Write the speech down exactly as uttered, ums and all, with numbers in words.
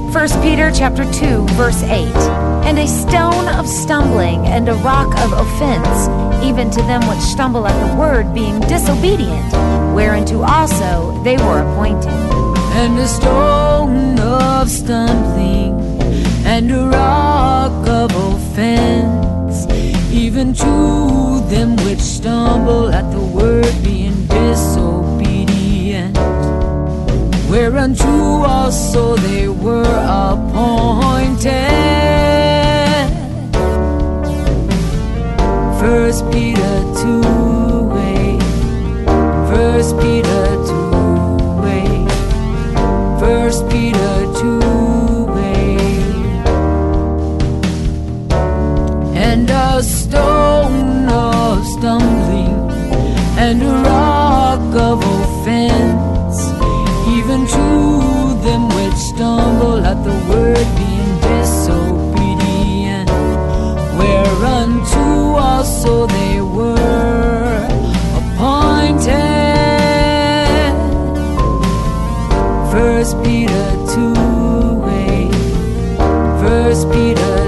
First Peter chapter two, verse eight. And a stone of stumbling and a rock of offense, even to them which stumble at the word, being disobedient, whereunto also they were appointed. And a stone of stumbling and a rock of offense, even to them which stumble at the word, being disobedient, whereunto also they were appointed. First Peter two eight. First Peter two eight. First Peter two eight. And a stone of stumbling and a rock of offense, even to them which stumble at the word, being disobedient, whereunto also they were appointed. First Peter two eight. First Peter